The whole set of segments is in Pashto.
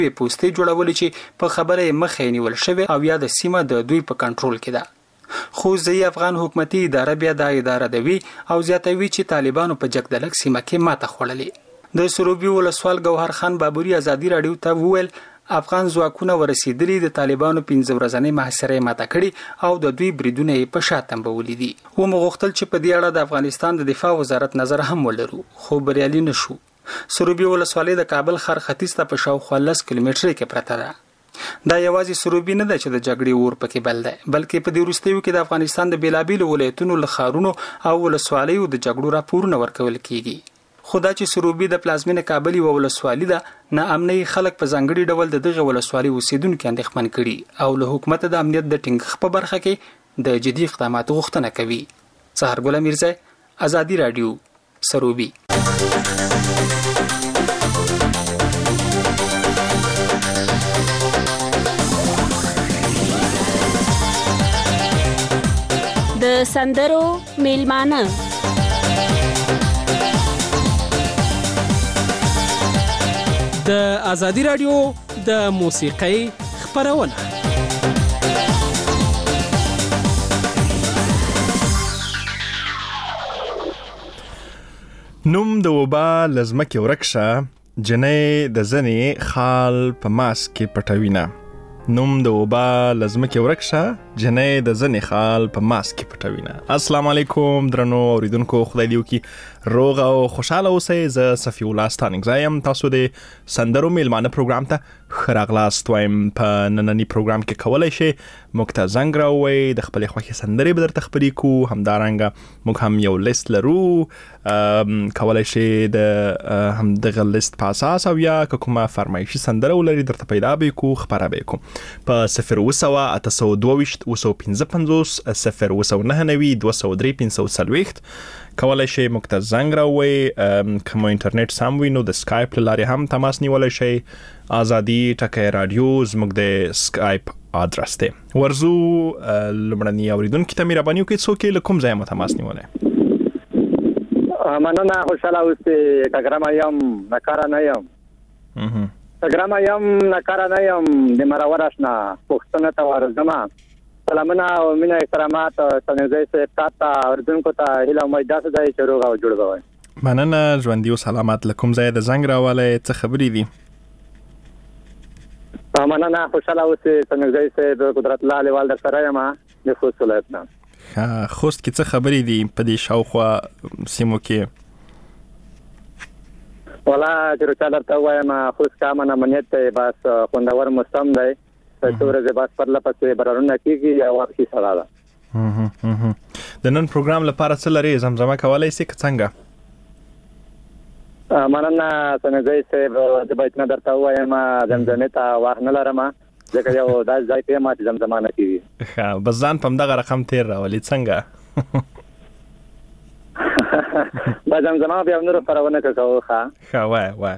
پوستې جوړولې چې په خبره مخې نیول شوی او یا د سیمه د دوی په کنټرول کې ده. خو ځای افغان حکومتي اداره بیا دا اداره دوي او زیاتوي چې طالبانو په جګدلک سیمه کې ماته خوړلې. د سروبي ولسوال ګوهر خان بابوري ازادي رادیو ته وویل افغان ځواکونه ورسېدلي د طالبانو 15 ورځنۍ محاصره ماته کړي او د دوی بریدونه په شاتم بولې دي. و مغختل چې په دې اړه د افغانستان د دفاع وزارت نظر هم ولرو خو بریالي نشو. سروبي ولسوالۍ د کابل ښار ختیځ ته په شاوخوا 10 کیلومتره کې پرته ده. دا یوازې سروبي نه ده چې د جګړې اور پکې بل ده بلکې په دې وروستیو کې د افغانستان د بیلابیلو ولایتونو له ښارونو او ولسوالیو د جګړو راپورونه ورکول کیږي. خدا چې سروبي د پلازمینه کابل یو ولسوالۍ ده نه امني خلک په ځانګړي ډول د دغه ولسوالۍ اوسیدونکو اندېښمن کړي او له حکومت د امنیت د ټینګښت په برخه کې د جدي اقداماتو غوښتنه کوي. سحرګل میرزا، ازادي رادیو، سروبي. د سندرو میلمانه د ازادي رادیو د موسیقۍ خبرونه. نوم د وبا لزمکه ورکشه جنې د زنې خال په ماس کې پټوینه. نوم د وبا لزمکه ورکشه جنې د زنې خال په ماس کې پټوینه. السلام علیکم درنو اوریدونکو، خدای دې وکړي روغ او خوشاله اوسئ. زه صفی الله ستانکزایم، تاسو د سندرو میلمانه پروګرام ته ښه راغلاست وایم. په نننی پروګرام کې کولی شئ موږ ته زنګ راووئ، د خپلې خوښې سندرې به درته خپرې کړو. همدارنګه موږ هم یو لیست لرو، کولی شئ د همدغه لیست په اساس او یا که کومه فرمایشي سندره ولري درته پیدا به یې کړو، خپره به یې کړو په 020 822 009 203 540. کولی شئ موږ ته زنګ راووئ. که مو انټرنیټ سم وي نو د سکایپ له لارې هم تماس نیولی شئ. ازادي ټکی رادیو زموږ د سکایپ آدرس دی. ورزو لومړني اوریدونکي ته مهرباني وکړئ، څوک یې له کوم ځایه مو تماس نیولی؟ مننه، خوشحاله اوسئ. کګرامه یم، نکاره نه یم. کګرامه یم، نکاره نه یم. د مرور اشنا پوښتنه ته ورځم. سلامونه او مینه احترامات سنځي صاحب ته اوریدونکو ته هیله امید ده چې روغ او جوړ به وي. مننه، ژوندي او سلامت. له کوم ځایه د زنګ راوالی، څه خبرې دي؟ مننه، خوشحاله اوسئ. سنځي صاحب قدرت الله لیوال در سره یم د خوست ولایت نه. خوست کې څه خبرې دي په دې شاوخوا سیمو کې؟ ولا چې رچا درته وایم خوست کا امن امنیت ته بس خوندور موسم دی. څو ورځې بعد پرله پسې بارانونه کېږي او واقعي سړه ده. د نن پروګرام لپاره څه لري؟ زمزمه کولی شئ که څنګه؟ مننه سنځي صاحب، زه باید نه درته ووایم زمزمې ته وخت نه لرم ځکه یو داسې ځای ته یم چې زمزمه نه کېږي. ښه، بس ځان په همدغه رقم تېر راولي څنګه؟ به زمزمه بیا نورو خپرونه کوو. ښه وایه.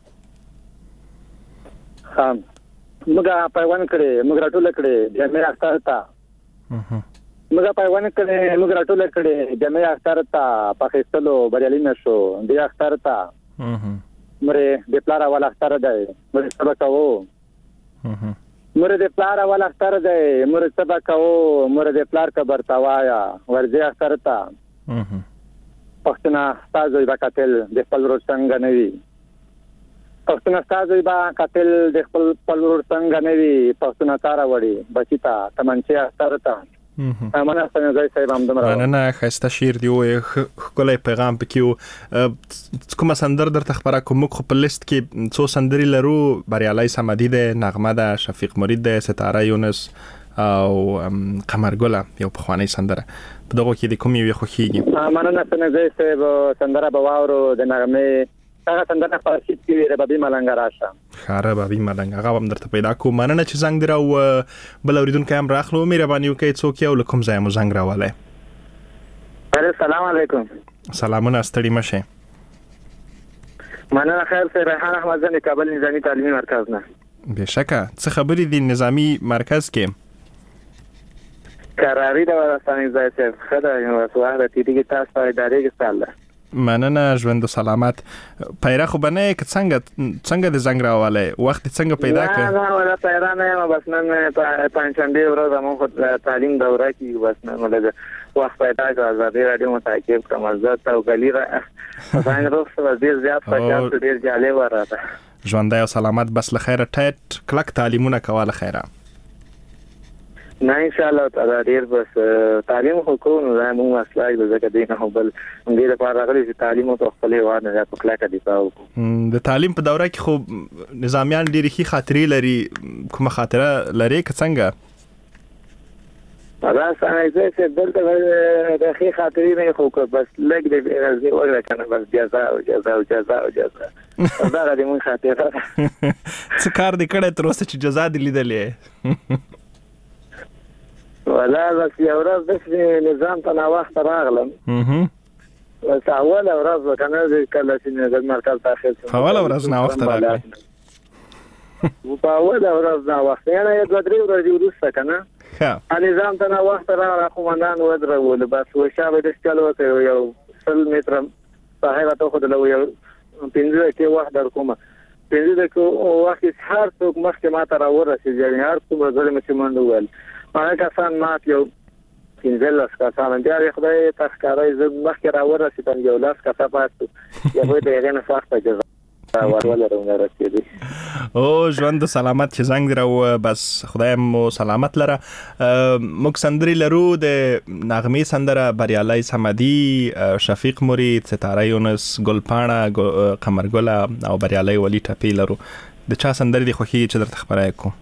ښه، موږ پیوند کړی، موږ راټول کړی جامع اختر ته. موږ پیوند کړی، موږ راټول کړی جامع اختر ته. په اخیستلو بریالي نه شو دې اختر ته. مړې د پلار اول اختر دی، مړې څه به کوو. مړې د پلار اول اختر دی، مړې څه به کوو. مړې د پلار قبر ته وایه ورځې اختر ته. پښتنه ستا زوی به قاتل د خپل ورور څنګه نه وي. پښتون استاد با قاتل د خپل ورور څنګه نه وي. پښتون تاره وړي بچی ته تمنچه اختر ته. مننه سنځي صاحب، همدمره. مننه، ښایسته شعر دی وایي، ښکلی پیغام پکې و. کومه سندره درته خپره کړو؟ موږ خو په لیست کې څو سندرې لرو. بریالی صمدي دی، نغمه ده، شفیق مرید دی، ستاره یونس او قمرګله یو پخوانی سندره. په دغو کې د کوم یوې خوښیږي؟ مننه سنځي صاحب، سندره به واورو د نغمې هغه سندره په شیت کې ربابي ملنګ راشه. ښه، ربابي ملنګ هغه هم درته پیدا کوو. مننه چې زنګ دی راو. بل اوریدونکی هم راخلو، مهرباني وکړئ څوک یې او له کوم ځایه مو زنګ راولی؟ السلام علیکم. سلامونه، ستړي مه شئ. مننه، خیر سه. ریحان احمد زنی، کابل نظامی تعلیمي مرکز نه. بېشکه، څه خبرې دي نظامی مرکز کې؟ قراری د ورستاني ځای څخه ښه ده. یو وسواه د تیری کې تاسو په ادارې کې ستاله مننه ژوند سلامت. پیره خو بنه که څنګه د زنګ راواله وخت څنګه پیدا کړ؟ نه ولا پیره نه، بس نن پنځشنبه ورځ مو خو تعلیم دوره کې بس نن ولګ وخت پیدا کړ. ازادي رادیو متعقب کوم عزت او غلیره څنګه روغ ډیر زیات پاتې ډیر جالب راته. ژوند او سلامت بس لخيره ټټ کلک تعلیمونه کوله خیره. نه ان شاء الله تعالی ډیر بس تعلیم خو کوو نه مو مسلای د زکه دینه هو بل دې لپاره راغلي چې تعلیم او خپل وانه د پکلاکه دی پاو. د تعلیم په دوره کې خو نظامیان ډیره ښه خاطرې لري، کومه خاطره لري که څنګه؟ دا څنګه چې دلته د ښه خاطرې نه خو بس لګ دې راځي ولا کنه بس جزاء دا د مون خاطره څه کار دې کړه تر اوسه چې جزا دې لیدلې؟ ولا بس یو ورځ د نظام ته نا وخت راغلم. بس اول ورځ وکنه کله چې د مرکز داخل شوم اول ورځ نا وخت راغلی و په اول ورځ نا وخت نه یو درې ورځې وروسته کنه ها نظام ته نا وخت راغلی قومندان ودرول بس وشابه د چلو ته یو 100 متر صاحب ته خو د یو 15 کې وخت در کومه 15 کې وخت هر څوک مخکې ما ته راورسېږي یعنی هر څوک غوړم چې منډه ویل ما کسان مات یو 15 کسان بیا خدای تخکارای زه مخکې راورسېدم یو لاس کسه پاتې یو د هغه نه سخته جزا ورول رسېدي. او ژوند سلامت چې زنګ راو بس خدای مو سلامت لره. موږ سندري لرو د نغمې سندره بریالي سمدي، شفیق مرید، ستاره یونس، ګلپاڼه، قمرګله او بریالي ولی ټپی لرو. د چا سندري دی خوښي چې درته خبره کوم؟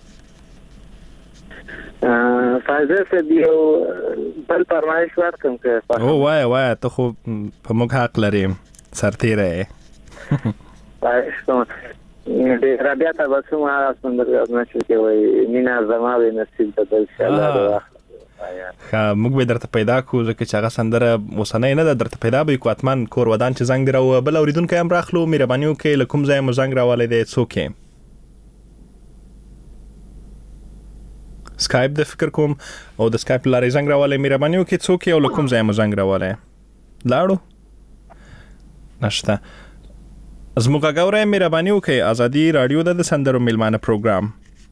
فایزه سه دیو بل فرمایش ورکم که او وای ته خو په موږ حق لري سرتیره پایښتون د رابطه تاسو ما سندره نشي کوي مینا زما به نصیب ته ان شاء الله. موږ به درته پیدا کو ځکه چې هغه سندره وسنۍ نه درته پیدا به کو اتمن کور ودان چې زنګ درو بل اوریدونکو هم راخلو مهرباني وکړئ لکم ځای مو زنګ راواله دی څوک سکایپ د فکر کوم او د سکایپ لارې زنګ راواله مهرباني وکړئ څوک او لکم ځای مو زنګ راواله لاړو نشته زموږ غوړې مهرباني وکړئ. ازادي رادیو د سندرو میلمانه پروګرام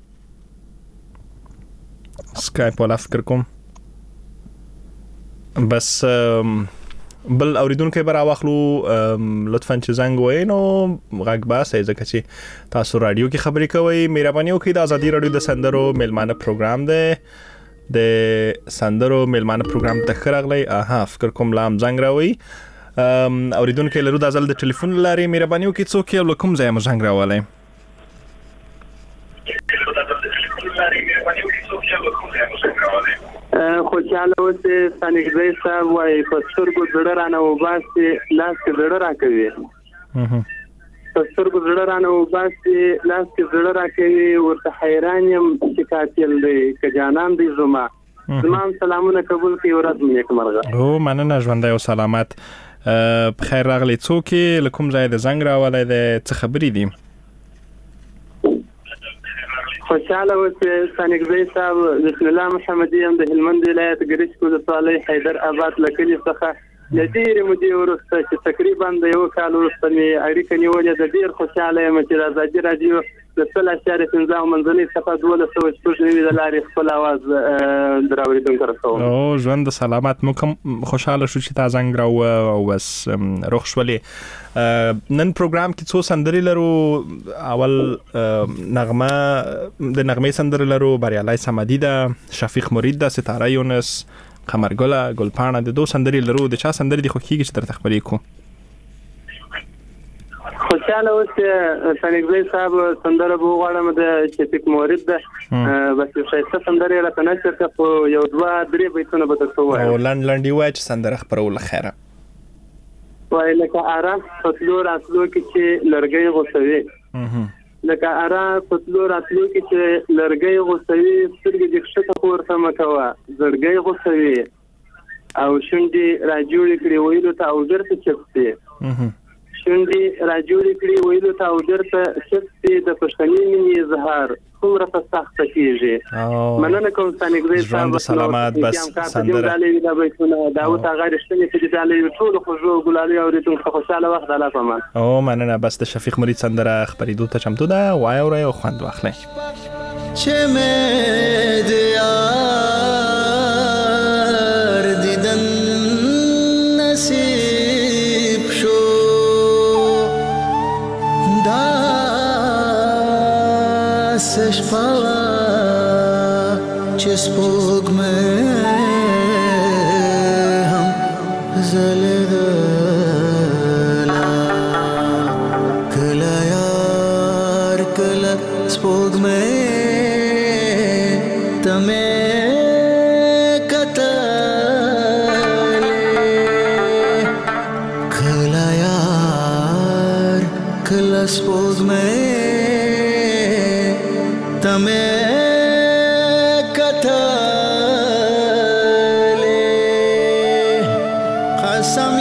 سکایپ ولا فکر کوم بس بل اوریدونکو به راوخلو لطفاً چې زنګ وای نو غږ باسه ځکه چې تاسو رادیو کې خبرې کوئ. مهرباني وکړئ د ازادي رادیو د سندرو میلمانه پروګرام دی د سندرو میلمانه پروګرام ته خراغلی فکر کوم لام زنګ راوي اوریدونکو لرو د ازل د ټلیفون لارې مهرباني وکړئ څوک یو لکم ځای مو زنګ راواله. خوشاله اوسه سانګزي صاحب وای په سترګو زړه رانه وباسي لاس کې زړه راکوي په سترګو زړه رانه وباسي لاس کې زړه راکوي ورته حیران یم چې قاتل دی که جانان دی زما سلامونه قبول کړئ ورځ مې نیکمرغه. او مننه ژوند او سلامت. بخیر راغلی څوک لکم ځای د زنګ راواله د څه خبرې دي؟ خوشاله اوسه سانګزي صاحب بسم الله محمدي هم د هلمند ولایت ګریش ولسوالۍ حیدر آباد لکلي څخه د ډېرې مودې وروسته چې تقریبا د یو کال وروسته مې اړیکه نیولې د ډېر خوشاله یم چې د ازادي رادیو د 3.15 منځنۍ صفحه 1299 د لارې خپل اواز دراوریدونکو رسوم. او ژوند سلامت مو کوم خوشاله شو چې تا زنګ راو او بس روغ شولې. نن پروګرام کې څو سندري لرو. اول نغمه د نغمې سندري لرو بریالي سمدي ده، شفیق مرید ده، ستاره یونس، قمرګله، ګلپاڼه د دو سندري لرو. د چا سندري دی خوښیږي چې درته خبرې کو؟ خوشاله اوسه سانګزي صاحب سندره به غواړم د شفیق مرید ده بس څه سندره راته نشته په یو 2-3 بیتونه به تاسو وایي او لنډي وای چې سندره خبرول خیره وای لکه آرام فتلو راتلو کې چې لرګي غوسوي لکه آرام فتلو راتلو کې چې لرګي غوسوي سترګې د ښکته پورته مکوه زړګي غوسوي او شونډې راجوړې کړې ویلو ته او درته چپسي شونډې راجوړې کړي ویلو ته او درته شک دې د پښتني مینې اظهار څومره په سخته کېږي. مننه کوم سانګزی صاحب سلامات بس سندره دا بیتونه داوود هغه رښتینی چې د علي ټول خوږو ګلالي اوریدونکو خوشاله وخت الله پامان. او مننه بس د شفیق مرید سندره خبرېدو ته چمتو ده وای اورئ او خوند واخلئ. چې مې د یار دیدن نصیب شو داس شپه چې سپوږمۍ هم ځلېدله کله یار کله سپوږمۍ ته مې کتلې کله یار کله سپوږمۍ ته مې کتلې قسم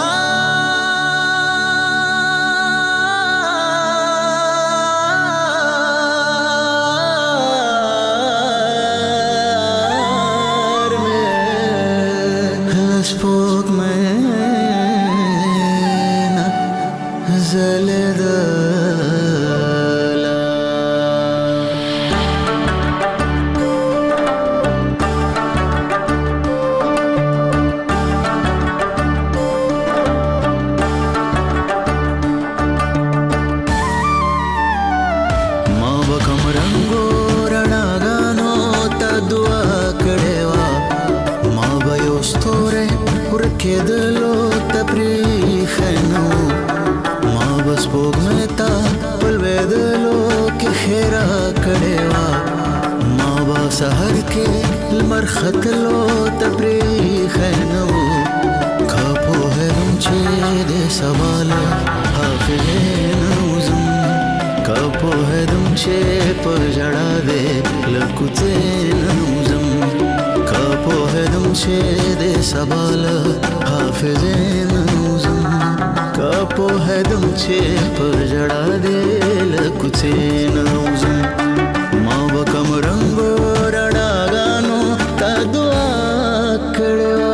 کېدلو ته پرېښنو ما به سپوږمۍ ته په لوېدلو کې ښېرا کړې وه ما به سحر کې لمر ختلو ته پرېښنو که پوهېدم چې د سبا له حافظې نه وځم که پوهېدم چې په ژړا دې له کوڅې نه وځم که پوهېدم چې د سبا له حافظې نه وځم که پوهېدم چې په ژړا دې له کوڅې نه وځم ما به کم رنګو رڼاګانو ته دعا کړې وه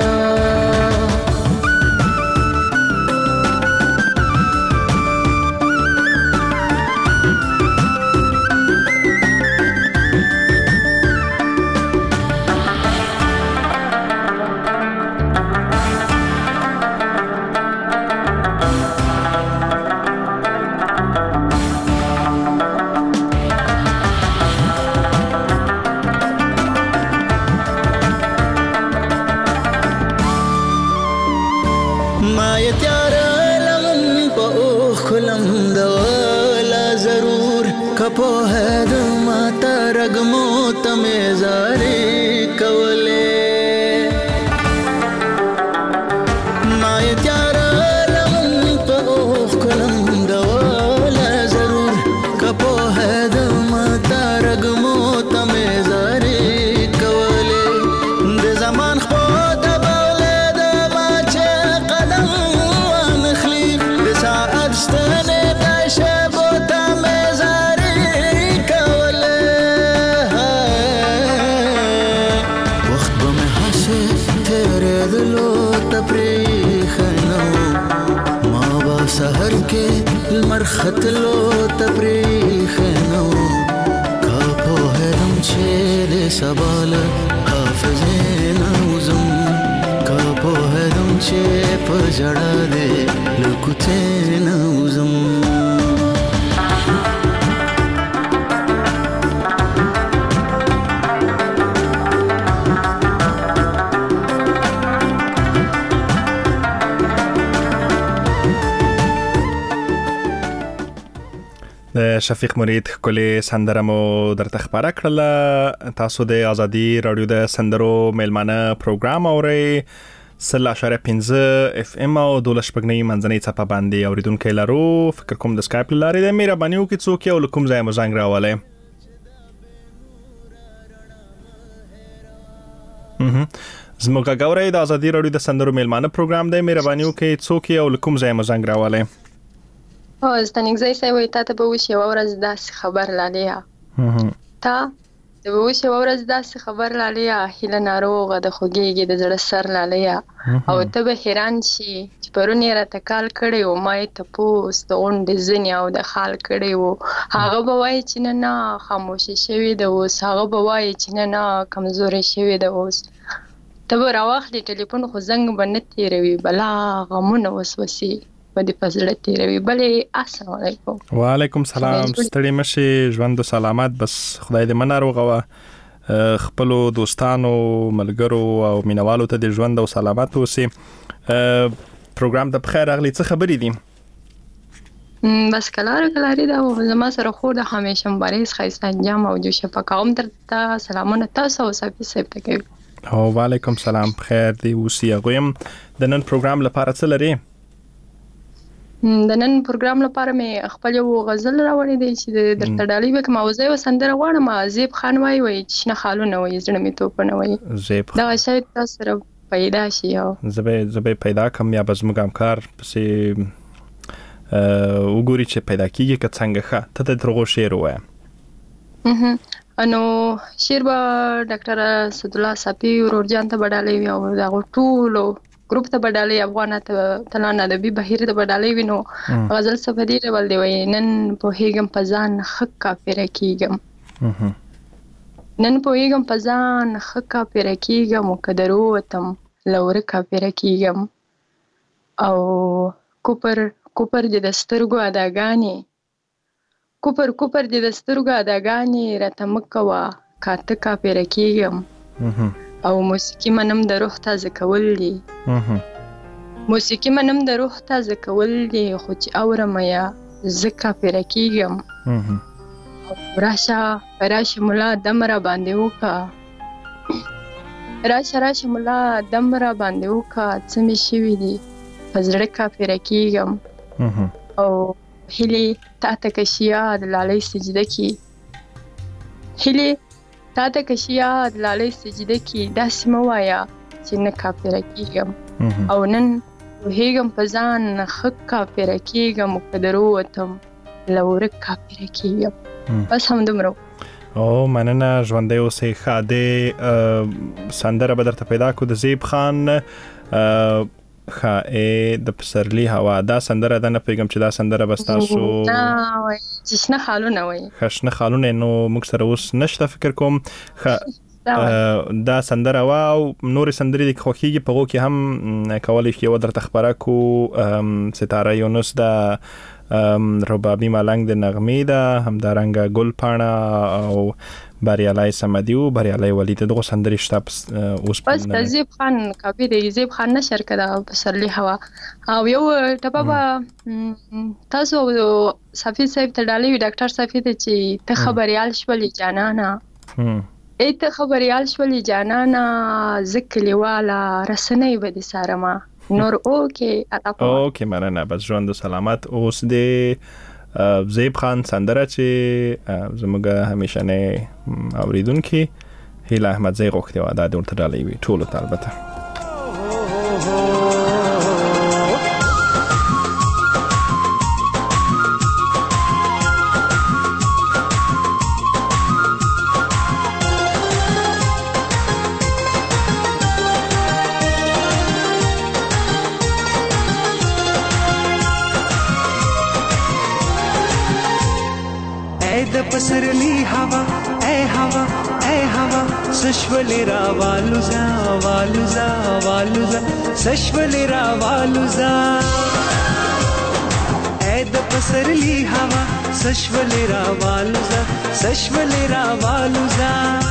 پوهېدم تا رګمو ته مې زارې کولې ما یې تیاره لمن په اوښ کلم ډوله ضرور که پوهېدم تا رګمو ته مې زارې کولې د زمان خپو ته بولېدمه چې قدم وانخلي د ساعت ستنې د شېبو ته مې سحر کې لمر ختلو ته پرېښنو که پوهېدم چې د سبا له حافظې نه وځم که پوهېدم چې په ژړا دې له کوڅې نه وځم د شفیق مرید ښکلې سندره مو درته خپاره کړله. تاسو د ازادي راډیو د سندرو میلمانه پروګرام اورئ 100.5 FM او 12.9 منځنۍ څپه باندې اوریدونکي لرو. فکر کوم د سکایپ لارې د مهرباني وکړئ څوک یو له کوم ځای مو زنګ راولئ. زموږ غوړې د ازادي راډیو د سندرو میلمانه پروګرام دی. مهرباني وکړئ څوک یو له کوم ځای مو زنګ راولئ. ستانکزی صاحب وایي تا ته به وشي یوه ورځ داسې خبر لاليه تا ته به وشي یوه ورځ داسې خبر لاليه هیله ناروغه د خوږېږي د زړه سر لاليه او ته به حیران شي چې پرون یې راته کال کړی و ما یې تپوس د غونډې ځینې او د خال کړی و هغه به وایي چې نه نه خاموشه شوې ده اوس هغه به وایي چې نه نه کمزورې شوې ده اوس ته به راواخلې ټلیفون خو زنګ به نه تېروي بلا غمونه وسوسې په دې په زړه تېروي بلې السلام علیکم وعلیکم سلام ستړي مشي ژوند و سلامت بس خدای دې مناروغه و خپلو دوستانو ملګرو او مینوالو ته د ژوند او سلامت اوسي پروګرام د بخیر اغلی څه خبرې دي بس کلاری دا زما سره خور د همیشه مبارز خیسته انجام او جو شفقه هم درته سلامونه تاسو او صافي صاحب ته کوي او وعلیکم سلام بخیر دی اوسي غویم د نن پروګرام لپاره څه لري د نن پروګرام لپاره مې خپل یو غزل راوړی دی چې درته ډالۍ وکړم او زه یو سندره غواړم زیب خان وایي چې شنه خالونه وایي زړه مې توپونه وایي زیب دغه شاید تاسو سره پیدا شي او زه به پیدا کم یا به زموږ همکار پسې وګوري چې پیدا کیږي که څنګه ښه ته د ترغو شعر ووایه نو شعر به ډاکټر اسدالله صافي ورور جان ته به ډالۍ وي او د هغو ټولو ګروپ ته به ډالۍ افغان اتلان ادبي بهیر ته به ډالۍ وي نو غزل څه په دې ډول دی وایي نن پوهېږم په ځان ښه کافره کېږم نن پوهېږم په ځان ښه کافره کېږم او که در ووتم له وره کافره کېږم او کوپر دې د سترګو اداګانې کوپر دې د سترګو اداګانې راته مه کوه که ته کافره کېږم او موسیقي منم د روح تازه کول دي موسیقي منم د روح تازه کول دي خو چې اورم یا زه کافره کېږم راشه ملا دم را باندې وکړه راشه ملا دم را باندې وکړه څه مې شوي دي په زړه کافره کېږم او هیلې تا ته که شیا د لالۍ سجده کې هیلې تا ته که شیا د لالۍ سجده کې داسې مه وایه چې نه کافره کېږم او نن پوهېږم په ځان ښه کافره کېږم او که در ووتم له وره کافره کېږم بس همدومره او مننه ژوندی اوسئ ښه د سندره به درته پیدا کړو د زیب خان ښه د پسرلی هوا دا سندره ده نه پوهېږم چې دا سندره به ستاسو چې شنه خالونه وایي ښه شنه خالونه نو موږ سره اوس نشته فکر کوم ښه دا سندره وه او نورې سندرې د خوښېږي په هغو کې هم کولی شي یوه درته خپره کړو ستاره یونس ده ربابي ملنګ د نغمې ده همدارنګه ګل پاڼه او بریالی سمدي او بریالی ولی ته دغه سندرې شته اوس بس د زیب خان کاپي دی زیب خان نشر کړه پسرلی هوا او یو ټپه به تاسو صافي صاحب ته ډالۍ وي ډاکټر صافي ته چې ته خبریال شولې جانانه ته خبریال شولې جانانه زه کلیواله رسنۍ به دې څارمه نور اوکې مننه بس ژوند و سلامت اوس د زیب خان سندره چې زموږ همیشنۍ اوریدونکي هیله احمدزی غوښتې وه دا د ورته ډالۍ وي ټولو ته البته پسرلی هوا ای هوا سشولی را والوزا سشولی را والوزا ای د پسرلی هوا سشولی را والوزا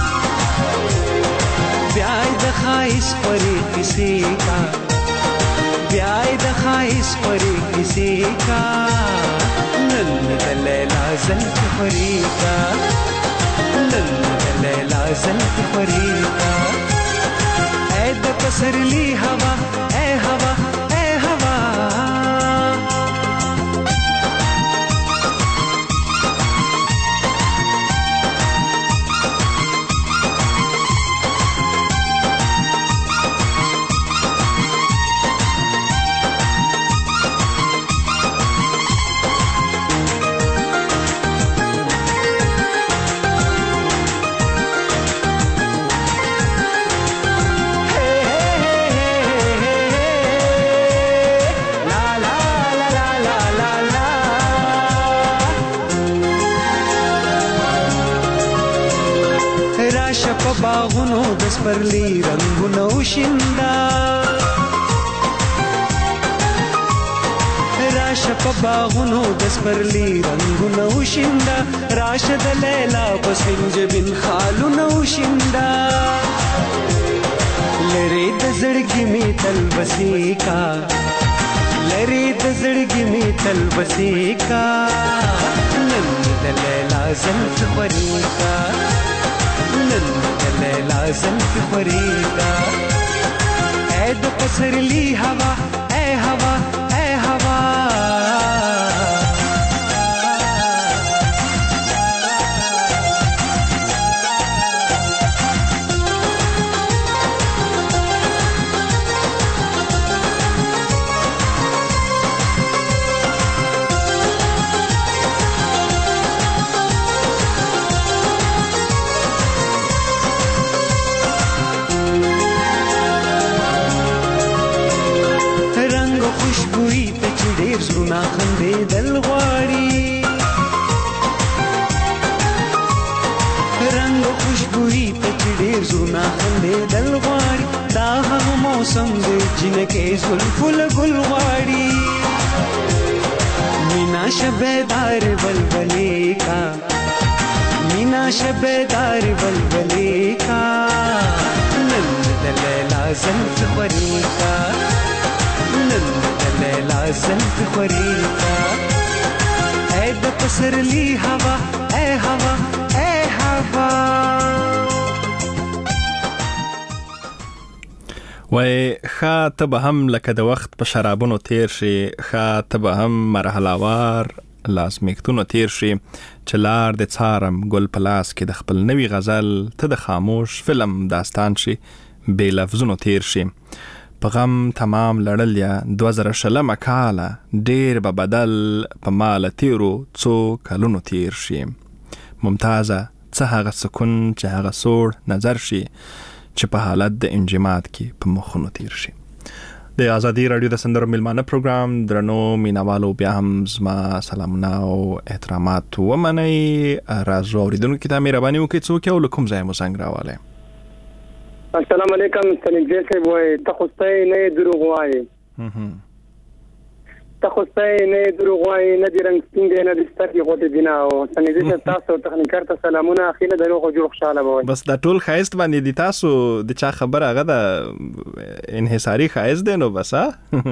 بیای د خایس پری کسی کا بیای د خایس پری کسی کا لیلا زلف فریقا لیلا زلف فریقا اے د پسرلی هوا اے هوا په باغونو د سپرلی رنگونه وشیندا راشه په باغونو د سپرلی رنگونه وشیندا راشه د لیلا په سنجبین خالونه وشیندا لری د زړګي می تل بسې کا لری د زړګي می تل بسې کا نن د لیلا زلف خوري کا نن د لیلا زلف خوري کا اے د پسرلی هوا اے هوا اے هوا زړونه خندېدل غواړي رنګ او خوشبويي ته چې ډېر زړونه خندېدل غواړي دا هغه موسم دی جنکې زلفو له ګل غواړي مینا شبهدار بلبلې کا مینا شبهدار بلبلې کا نن د لیلا زلف خوري کا نن لیلا زلف خوري کا اے د پسرلی هوا اے هوا اے هوا وای ښه ته به هم لکه د وخت په شرابونو تیر شي ښه ته به هم مرحلهوار لازمیکتونو تیر شي چې لار د څارم ګل په لاس کې د خپل نوي غزل ته د خاموش فلم داستان شي بې لفظونو تیر شي په غم تمام لړل یا 2000 کاله ډیر به بدل په مال تیرو څو کلونو تیر شي ممتازه څه هغه سکون چې هغه سوړ نظر شي چې په حالت د انجماد کې په مخونو تیر شي د آزادي رادیو د سندرو میلمانه پروګرام درنو مینوالو بیا هم زما سلامونه او احترامات ومنئ راځو اوریدونکو ته مهرباني وکړئ څوک یو له کوم ځای مو زنګ راوالی السلام علیکم سنجدې صاحب وای ته خوستای نه دروغ وای ته خوستای نه دروغ وای نه د رنگ څنګه نه د سترګې غوټه دینا او سنجدې صاحب تاسو تخنیکر ته سلامونه اخیله دروغ جوړ خوشاله وای بس دا ټول خایست باندې دي تاسو د چا خبر هغه د انحصاري خایست دی نو بس ها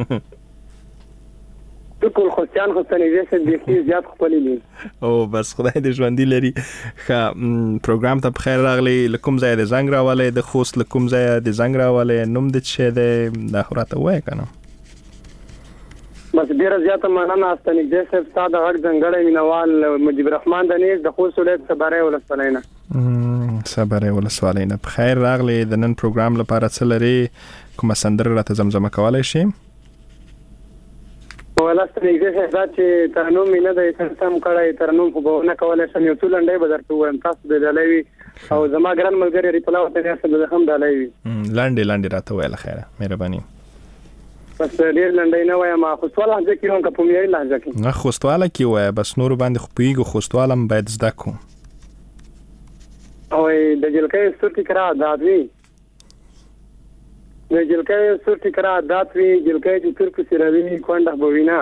ټول خوستیان خو سنجدې صاحب د زیات خپل دي او بس خدای دې ژوندۍ لري پروګرام ته بخیر راغلی لکم ځای د زنګ راوالی د خوست لکم ځای د زنګ راوالی نوم د څه دی دا خو راته وایه که نه بس ډیره زیاته مننه سنجدې صاحب ستا د غږ ځانګړی مینوال مجیب الرحمن د نیز د خوست ولایت صبری ولسوالۍ نه صبری ولسوالۍ نه بخیر راغلی د نن پروګرام لپاره څه لري کومه سندره راته زمزمه کولی شي ولاسته نږدې دا چې ترنم مینه د سم کړای ترنم خو به نه کولای شم یو څو لنډۍ به درته وایم تاسو د دلوي او زما ګران ملګری ریپلا وته نه سم د هم دلوي لنډۍ راته وایله خیره مهرباني بس ډیر لنډۍ نه وایم خو سوال هغه کې هم کوم یې لهجه کې نه خوستواله کې وای بس نور باندې خو پیګو خوستوالم باید زده کو او د جلکې ستوري کرا دادوي د جلکې ستوري کرا دادوي جلکې چې ترکو سیروي کونډه بوینا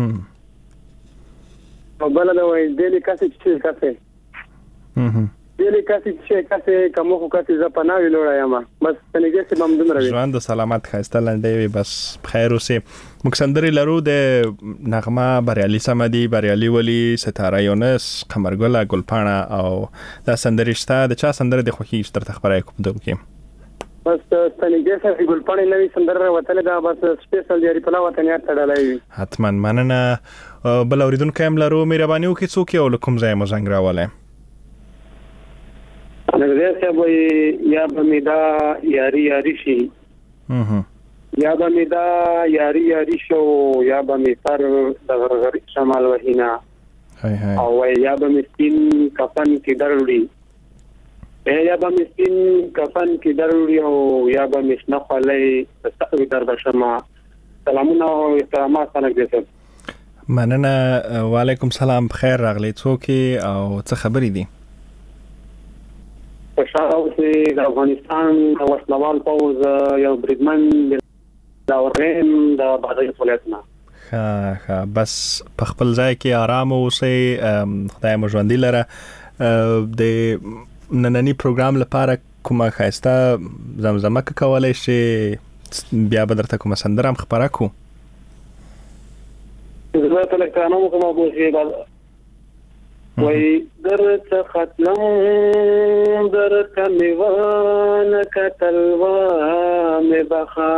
او بل دا وای دلی کاسې چې کاسې دلی کاسې چې کاسې کومو خو کاسې زپنا ویلوړایم بس تنګې سه ممدون روي ژوند سلامت خاسته لنډې بس بخیر اوسه مکسندري لرو د نغمه بریالي سمدي بریالي ولی ستاره یونس قمرګل ګلپاڼه او دا سندرشته د چا سندره د خوخي تر تخبرای کوم دغه بس تنګې سه ګلپاڼه نوې سندره وتل دا بس سپیشل دی په لاوته نه تړلای حتما مننه بل اوریدونکو هم لرو مهرباني وکړئ څوک یو لکم ځای مو زنګ راواله نګدې څه وي یا به میدا یاري یاري شي یا به میدا یاري یاري شو یا به می پر د غرغر شمال وهینا او یا به مسکین کفن کې دروړي یا به مسکین کفن کې دروړي او یا به مشنه خلې تستوي در بشما سلامونه او احترامات نګدې مننه وعلیکم سلام بخیر راغلی څوک او څه خبرې دي فشار اوسې د افغانستان د وسلوال پوځ یو بریدمن د اورغیم د بادغیس ولایتنا. ښه بس په خپل ځای کې آرام اوسئ، خدای مو ژوندي لره. د نننی پروګرام لپاره کومه ښایسته زمزمه کولی شي؟ بیا به درته کومه سندره هم خپره کړو. زه ته لکه نوم کومه بوشي وای درته ختم درته میوان کتلوا می بخا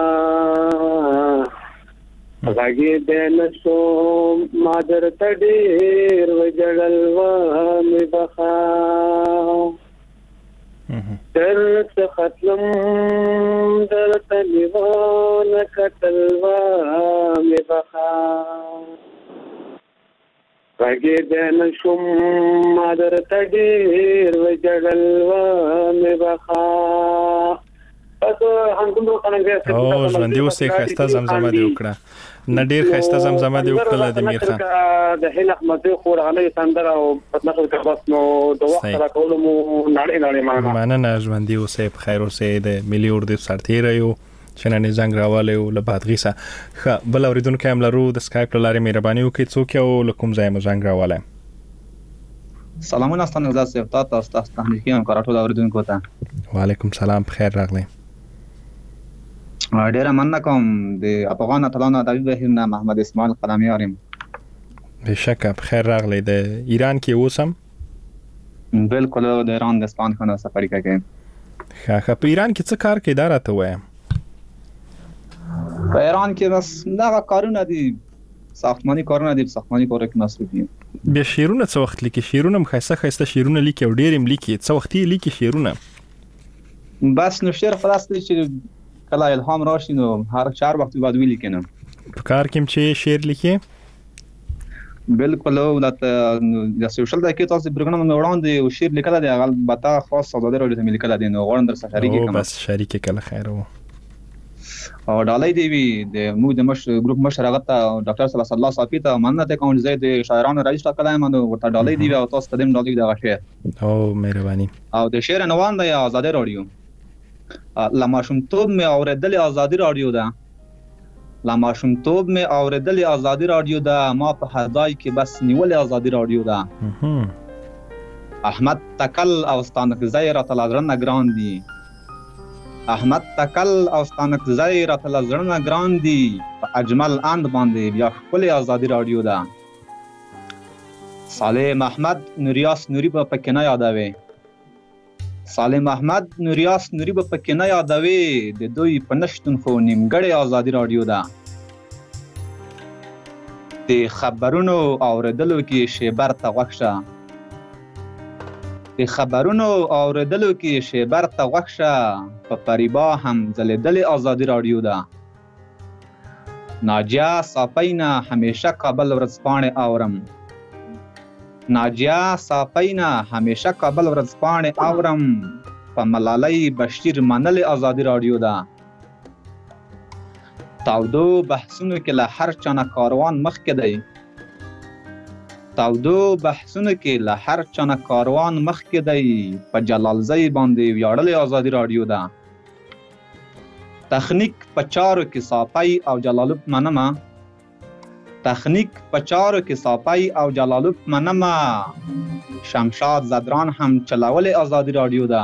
غږی دې نشو ما درته ډیر وجړلوا می بخا درته ختم درته میوان کتلوا می بخا غږی دې نشم ما درته ډېر وجړلوا مې بخا. او ژوندي اوسئ، ښایسته زمزمه دې وکړه. نه ډېر ښایسته زمزمه دې وکړله د میر خان. د هیل احمدي خورغلۍ سندره او پتنخل کباس نو د وخت راکولو مو نړۍ مننه. ژوندي اوسئ، په خیر اوسئ. د ملي اردو سرتیری یو چې نن زنګ راوالی و له بادغیسه. ښه بل اورېدونکی هم لرو د سکایپ له لارې. مهرباني وکړئ څوک یو له کوم ځای مو زنګ راوالی؟ سلامونه ستاسو نظر صاحب، تاسو تخنیکي همکار ټول اورېدونکو ته وعلیکم سلام، په خیر راغلی. ډېره مننه کوم د افغان اتلانو ادبي بهیر نه محمد اسماعیل قلمیار یم. بېشکه په خیر راغلی. د ایران کې اوس هم؟ بالکل د ایران د اصفهان ښار څخه اړیکه کوي. ښه په ایران کې څه کار کوي دا راته ووایه. په ایران کې بس دغه کارونه دي، ساختماني کارونه دي، ساختماني کارونه کې مصروف یم. بیا شعرونه څه وخت لیکي؟ شعرونه هم ښایسته شعرونه لیکي او ډېر هم لیکي. څه وخت یې لیکي شعرونه؟ بس نو شعر خلاص دی چې کله الهام راشي نو هر چهار وخت باید ولیکم. په کار کې هم چې شعر لیکي؟ بالکل. د سوشل د کې تاسو پروګرام نو وړاندې یو شعر لیکل دی، هغه البته خاص ازادي راډیو ته مې لیکل دی، نو غواړم در سره شریک کړم. بس شریک کله خیر وو. او ډالۍ دی وی د موږ د ګروپ مشر هغه ته ډاکټر صلی الله صافي ته مننه کوم چې د شاعرانو رئیس ټاکلی یم، نو ورته ډالۍ دی او تاسو ته ډالۍ دغه شعر. او مهرباني. او د شعر عنوان دی ازادي راډیو. لا ماشومتوب مې اورېدلې ازادي راډیو ده، لا ماشومتوب مې اورېدلې ازادي راډیو ده، ما په هر ځای کې بس نیولې ازادي راډیو ده. احمد تکل او ستانکزی راته له زړه نه ګران دي، احمد تکل او ستانکزی راته له زړه نه ګران دي، په اجمل اند باندې بیا ښکلې ازادي راډیو ده. صالح محمد نوریاس نوري به پکې نه یادوي، صالح محمد نوریاس نوري به پکې نه یادوي، د دوی په نشتون خو نیمګړې ازادي راډیو ده. د خبرونو اوریدلو کې شیبر ته غوږ شه، د خبرونو اوریدلو کې شیبر ته غوږ شه، په فریبا هم ځلېدلې ازادي راډیو ده. ناجیه صافی نه همیشه کابل ورځپاڼې اورم، ناجیه صافی نه همیشه کابل ورځپاڼې اورم، په ملالۍ بشیر منلې ازادي راډیو ده. تاودو بحثونو کې له هر چا نه کاروان مخکې دی، تاودو بحثونو کې له هر چا نه کاروان مخکې دی، په جلالزی باندې ویاړلې ازادي راډیو ده. تخنیک په چارو کې صافی او جلالوب منمه، تخنیک په چارو کې صافی او جلالوب منمه، شمشاد زدران هم چلولې ازادي راډیو ده.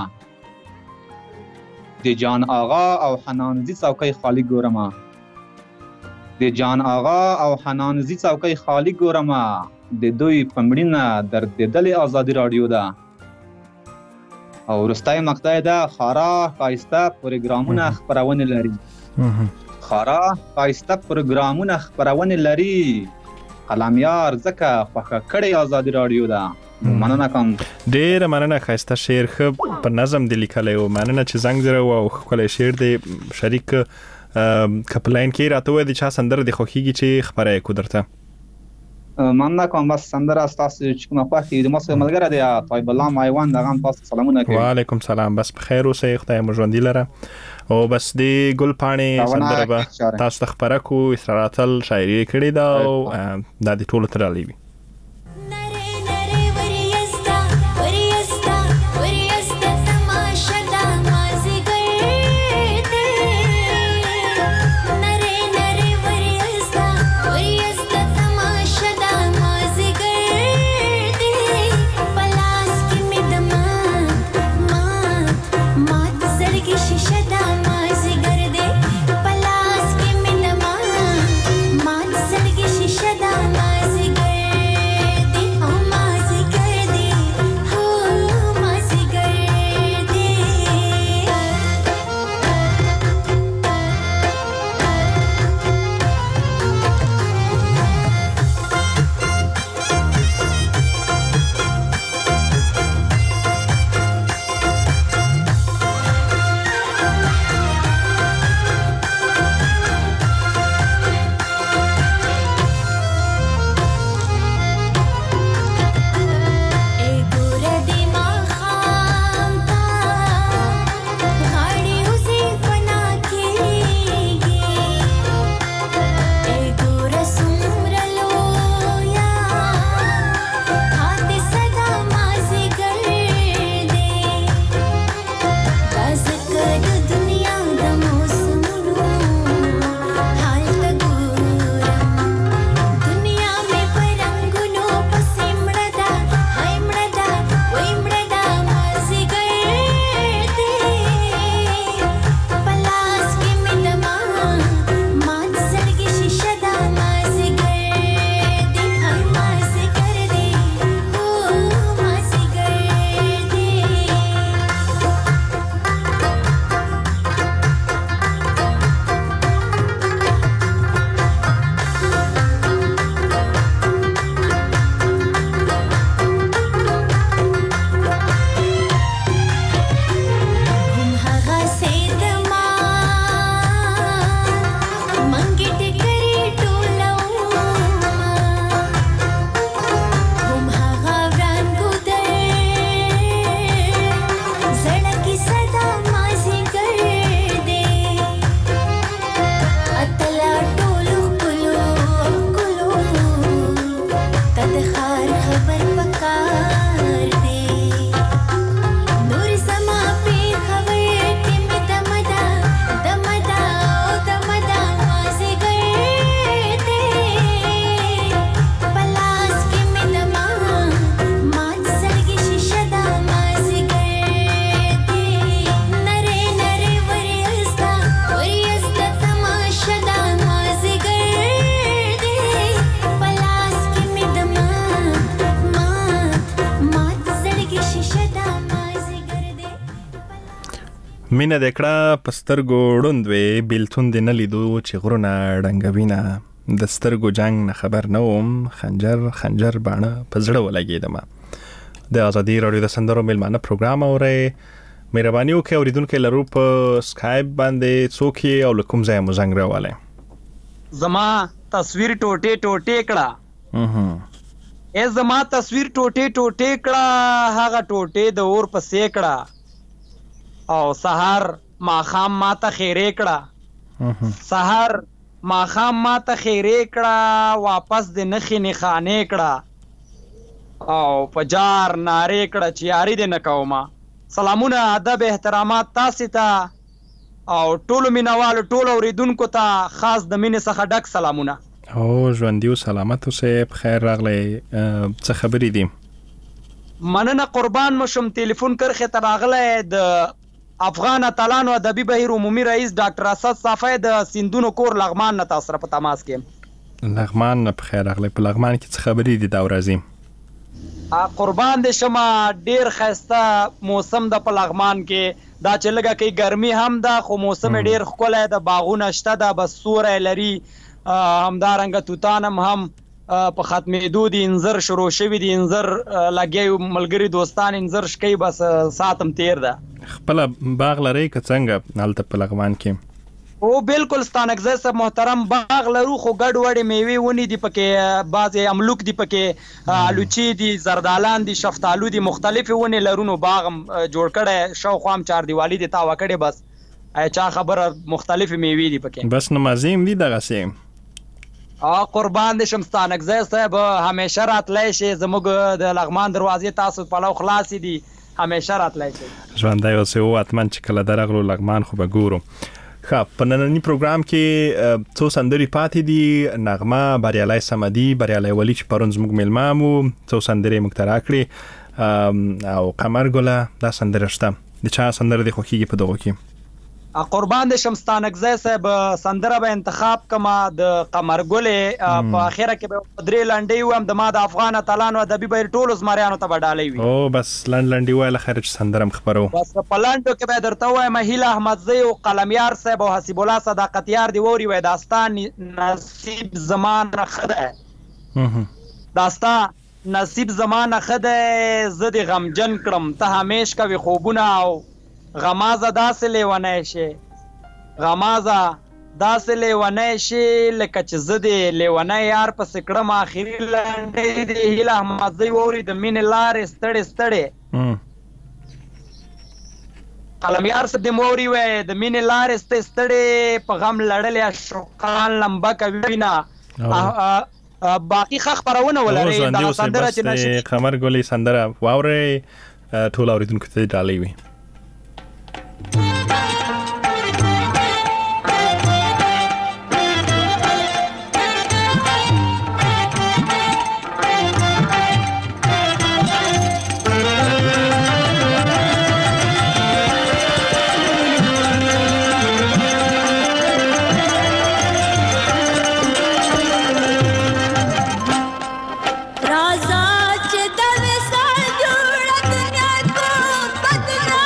د جان آغا او حنانزي څوکۍ خالی ګورمه، د جان آغا او حنانزي څوکۍ خالی ګورمه، د دوی په مړینه دردېدلې ازادي راډیو ده. او وروستی مقطع ده خورا ښایسته پروګرامونه خپرونې لري، خورا ښایسته پروګرامونه خپرونې لري، قلمیار ځکه خوښه کړې ازادي راډیو ده. مننه کوم. ډېره مننه، ښایسته شعر ښه په نظم دی لیکلی و. مننه چې زنګ زره و او ښکلی شعر دی. شریک که په لاین کې راته ووایه د چا سندره دې خوښېږي چې خپره یې کړو درته؟ مننه کوم. بس سندره ستاسو چې کومه خوښه د ماسو ملګری دی طیب الله مایوان، دغه هم تاسو سلامونه کوي. وعلیکم سلام. بس په خیر اوسئ، خدای مو ژوندي لره. او بس د ګل پاڼې سندره به تاسو ته خپره کړو. اسرار اتل شاعري یې کړې ده او دا د ټولو ته ډالۍ وي. مینه د کړه پسترګو ډوند وې بیلتون د نه لیدو چې غرونه ډنګوینه د سترګو جنگ نه خبر نه وم خنجر باڼه په زړه ولګېدم. د ازادي راډیو د سندرو میلمانه پروګرام اورئ. مهرباني وکړئ اوریدونکو لرو په سکایپ باندې څوک او له کوم ځای مو زنګ راوالی. زما تصویر ټوټې کړه زما تصویر ټوټې کړه هغه ټوټې د اور په سیکړه او سحر ماخام ماته خیرې کړه سحر ماخام ماته خیرې کړه واپس د نخې نخانې کړه او پجار نارې کړه چې یاري دې نه کومه. سلامونه ادب احترامات تاسې ته او ټولو مینوالو ټولو اوریدونکو ته خاص د مینې څخه ډک سلامونه. او ژوندي او سلامت اوسئ. بخیر راغلی. څه خبرې دي؟ مننه قربان مشم. ټلیفون کرښې ته راغلی د افغان اتلانو ادبي بهیر عمومي رئیس ډاکټر اسد صافی د سیندونو کور لغمان نه تاسو سره په تماس کې. لغمان نه بخیر راغلی. په لغمان کې څه خبرې دي دا ورځې؟ قربان دې شمه ډیر ښایسته موسم د په لغمان کې دا چې لږه کوي ګرمي هم ده خو موسم ډیر ښکلی د باغونه شته ده بس سوری لري همدارنګه توتان هم په ختمېدو دي انځر شروع شوي دي انځر لګیا ملګري دوستان انځر شکوي بس ساعت هم تیر ده. خپله باغ لرئ که څنګه هلته په لغمان کې؟ او بالکل ستانکزی صاحب محترم باغ لرو خو ګډ وړې میوې ونې دي پکې بعضې املوک دي پکې الوچي دي زردالان دي شفتالو دي مختلفې ونې لرو نو باغ هم جوړ کړی شاوخوا هم چاردیوالي دي تاوه کړې بس چا خبره مختلفې میوې دي پکې بس نمازې هم دي دغسې. قربان دې شم ستانکزی صاحب همیشه راتلی شي زموږ د لغمان دروازې تاسو پلو خلاصې دي همیشه راتلی شي. ژوندی اوسئ او حتما چې کله درغلو لغمان خو به ګورو. په نننی پروګرام کې څو سندرې پاتې دي. نغمه بریالی صمدي بریالی ولی چې پرون زموږ میلمه مو څو سندرې موږ ته راکړې او قمر ګله دا سندره شته. د چا سندره دې خوښېږي په دغو کې؟ قربان دې شم ستانکزی صاحب سندره به انتخاب کما د قمر ګلې په اخره کې به درې لنډۍ ویم د ما د افغان اتلانو ادبي بهیر ټولو زمریانو ته به ډالۍ وي. او بس لنډۍ وایه خیر چې سندره هم خپرو. بس په لنډو کې به درته ووایم هیله احمدزی او قلمیار صاحب او حسیب الله صداقتیار دې واوري وایي داستان نصیب زمانه ښه دی داستان نصیب زمانه ښه دی زه دې غمجن کړم ته همیش کوي خوبونه او غمازه داسې لیونی شي غمازه داسې لیونی شي لکه چې زه دې لیونی یار پسې کړم آخري لنډۍ دې هیله احمدزی واوري د مینې لارې ستړې قلمیار صاحب دې واوري وایي د مینې لارې ستړې په غم لړلې عاشقان لمبه کوي نه باقي ښه خپرونه ولرئ دغه سندره چې نشي قمر ګلې سندره واورئ ټول اورېدونکو ته ډالۍ وي. राजा च दवे सा जोड़ दुनिया को बदला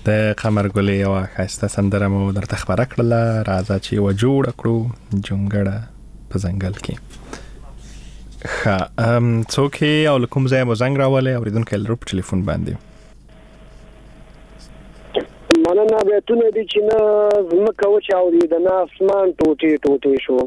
د قمر ګلې یوه ښایسته سندره مو درته خپره کړله. راځه چې یوه جوړه کړو جونګړه په ځنګل کې. ښه څوک یې او له کوم ځایه مو زنګ راولی اورېدونکی لرو په ټلیفون باندې؟ مننه. بیتونه دي چې نه ځمکه وچه اورېده نه اسمان ټوټې ټوټې شو،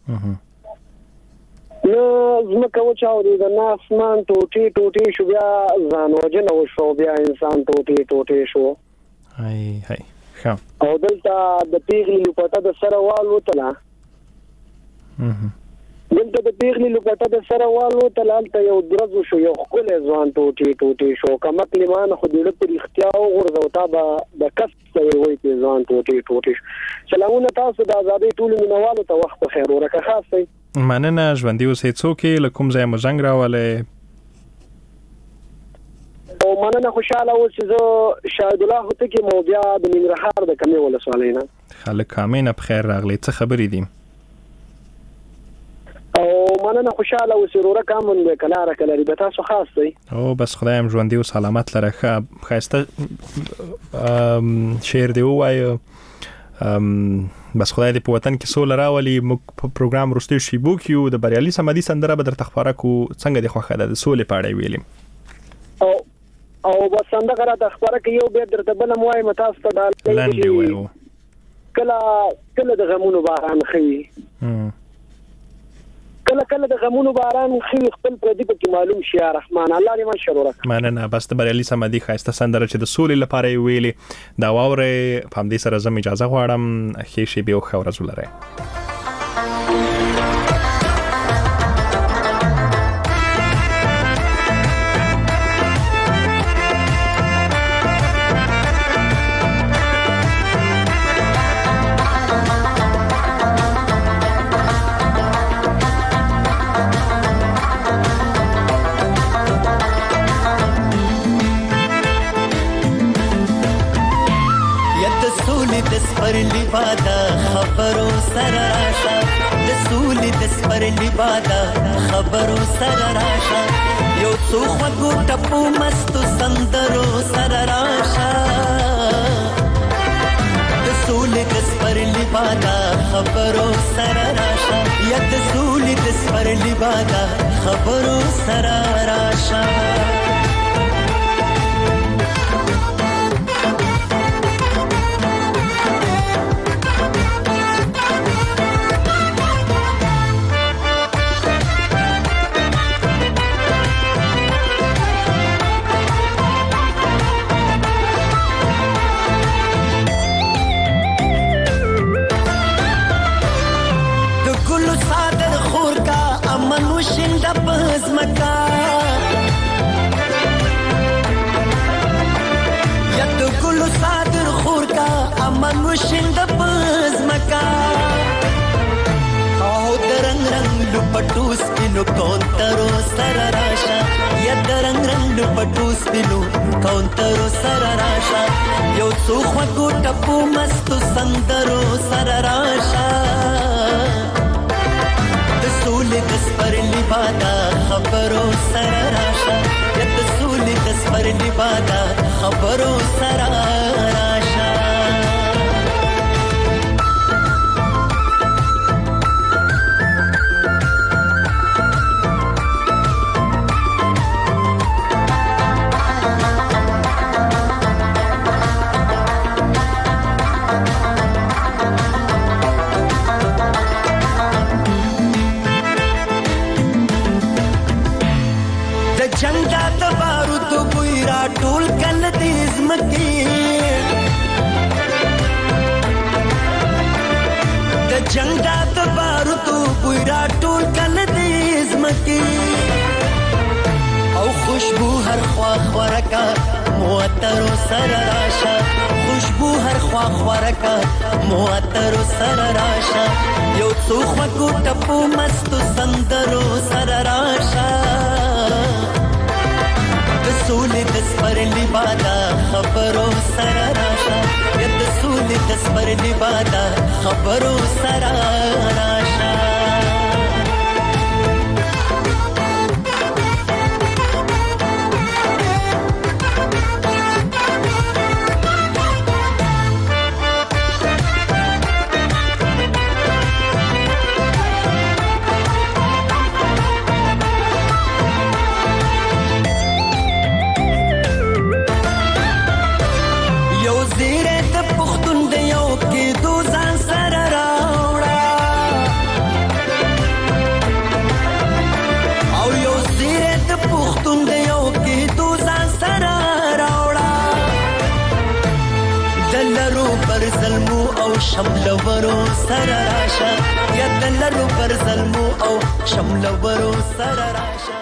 نه ځمکه وچه اورېده نه اسمان ټوټې ټوټې شو، بیا ځان وژنه وشو، بیا انسان ټوټې ټوټې شو. هی ښه. او دلته د پیغلې لوپټه د سره والوتله، دلته د پیغلې لوپټه د سره والوتله، هلته یو درز وشو، یو ښکلی ځوان ټوټې ټوټې شو. که مکلمان خو د زړه په رښتیا وغورځو تا به د کس سوی وایي چې ځوان ټوټې ټوټې شو. سلامونه تاسو د ازادۍ ټولو مینوالو ته، وخت په خیر. ورکه خاص دی. مننه. ژوندي اوسئ. څوک یې له کوم ځایه مو زنګ راولی؟ او مننه. خوشحاله اوس چې زه شاهد الله هوتکی مو بیا د ننګرهار د کمې ولسوالۍ نه. خلک کامې نه په خیر راغلی. څه خبرې دي؟ او مننه. خوشحاله اوس ورورک امن دی که لاره که لري به تاسو خاص دی. او بس خدای هم ژوندي او سلامت لره. ښه ښایسته شعر دې ووایه. بس خدای دې په وطن کې سوله راولي. موږ په پروګرام وروستیو شیبو کې یو. د بریالي صمدي سندره به درته خپاره کړو. څنګه دې خوښه ده؟ د سولې په اړه یې ویلي. او بس سندره راته خپاره کړه. یو بیا درته بله م وایم تاسو ته لنډې وایو. کله د غمونو باران ښوي، کله د غمونو باران ښوي، خپل پردي پکې معلوم شي. یا رحمان الله دې من شر ورکړي. مننه. بس د بریالي صمدي ښایسته سندره چې د سولې لپاره یې ویلې دا واورئ. په همدې سره زه اجازه غواړم. ښې شېبې او ښه ورځ ولرئ. خبرو سره راشه د سولې د سپرلي باده خبرو سره راشه یو څو خوږو ټپو مستو سندرو سره راشه د سولې د سپرلي باده خبرو سره راشه یا د سولې د سپرلي باده خبرو سره راشه شند پز مکا او درنګ رنگ لپټوس پینو کونترو سر راشا یا درنګ رنگ لپټوس پینو کونترو سر راشا یو څو خوږو ټپو مستو سندرو سر راشا د سولې د سپرلي بادا خبرو سر راشا یا د سولې د سپرلي بادا خبرو سر راشا جنگ دا تبارو تو پویرا ټول کله دې زمکی او خوشبو هر خوا خورکا موترو سر راشا خوشبو هر خوا خورکا موترو سر راشا یو څو خوږو ټپو مستو سندرو سر راشا د سولې د سپرلي بادا خبرو سر راشا یا د سولې د سپرلي بادا خبرو سر راشا او شملورو سره راشه یا د لرو پر ظلمو او شملورو سره راشه